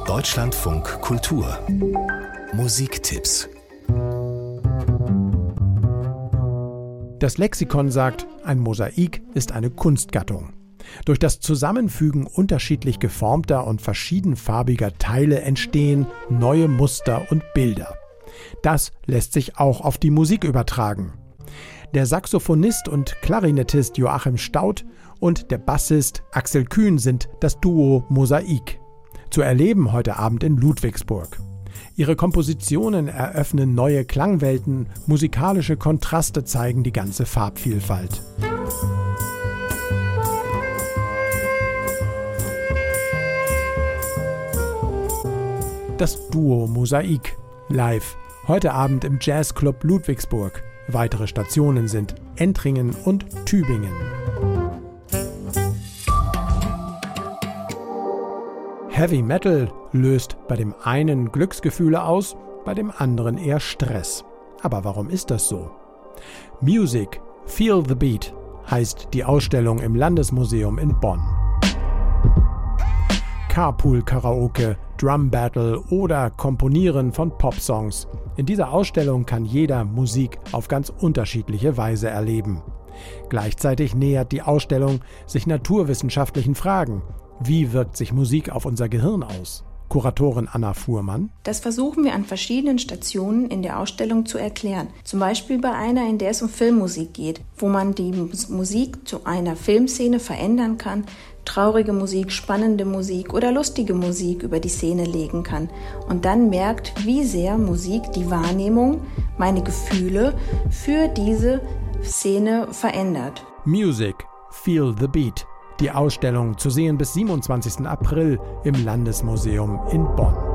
Deutschlandfunk Kultur Musiktipps. Das Lexikon sagt, ein Mosaik ist eine Kunstgattung. Durch das Zusammenfügen unterschiedlich geformter und verschiedenfarbiger Teile entstehen neue Muster und Bilder. Das lässt sich auch auf die Musik übertragen. Der Saxophonist und Klarinettist Joachim Staudt und der Bassist Axel Kühn sind das Duo Mosaik. Zu erleben heute Abend in Ludwigsburg. Ihre Kompositionen eröffnen neue Klangwelten, musikalische Kontraste zeigen die ganze Farbvielfalt. Das Duo Mosaik, live, heute Abend im Jazzclub Ludwigsburg. Weitere Stationen sind Entringen und Tübingen. Heavy Metal löst bei dem einen Glücksgefühle aus, bei dem anderen eher Stress. Aber warum ist das so? Music, Feel the Beat heißt die Ausstellung im Landesmuseum in Bonn. Carpool-Karaoke, Drum-Battle oder Komponieren von Popsongs. In dieser Ausstellung kann jeder Musik auf ganz unterschiedliche Weise erleben. Gleichzeitig nähert die Ausstellung sich naturwissenschaftlichen Fragen. Wie wirkt sich Musik auf unser Gehirn aus? Kuratorin Anna Fuhrmann. Das versuchen wir an verschiedenen Stationen in der Ausstellung zu erklären. Zum Beispiel bei einer, in der es um Filmmusik geht, wo man die Musik zu einer Filmszene verändern kann, traurige Musik, spannende Musik oder lustige Musik über die Szene legen kann und dann merkt, wie sehr Musik die Wahrnehmung, meine Gefühle für diese Szene verändert. Music, Feel the Beat. Die Ausstellung zu sehen bis 27. April im Landesmuseum in Bonn.